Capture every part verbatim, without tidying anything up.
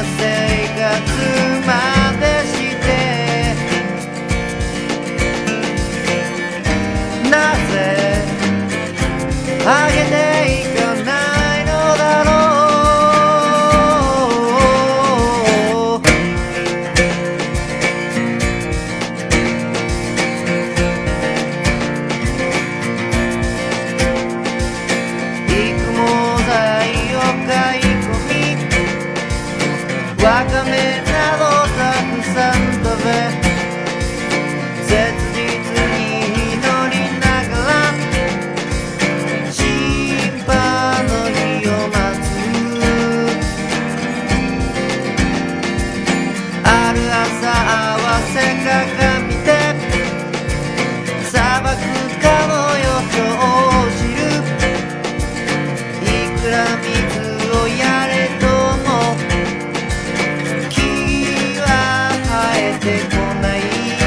生活までしてなぜあげていかないのだろう。育毛剤を買い込みわかめなどたくさん食べ切実に祈りながら審判の日を待つ。ある朝合わせ鏡で砂漠かの予兆を知る。いくら水をやれとも木は生えてこない。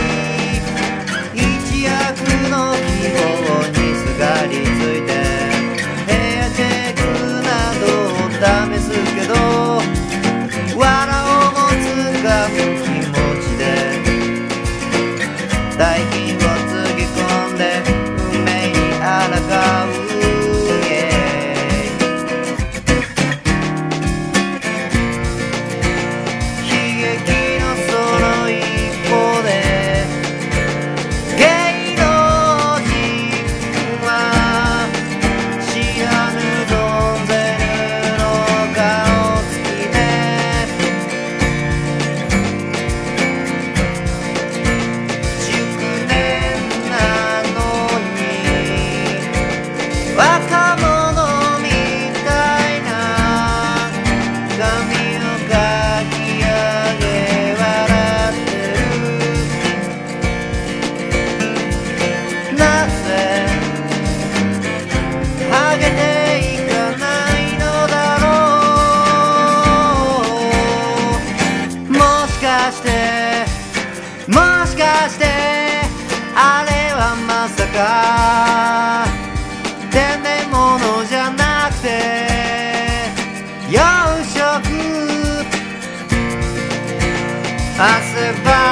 一躍の希望にすがりついてヘアチェックなどを試すけど藁をもつかむ気持ちで代金をつぎ込んで運命に抗う。若者みたいな髪をかき上げ笑ってる。なぜあげていかないのだろう。もしかしてもしかしてあれはまさか天然物じゃなくて養殖。汗ば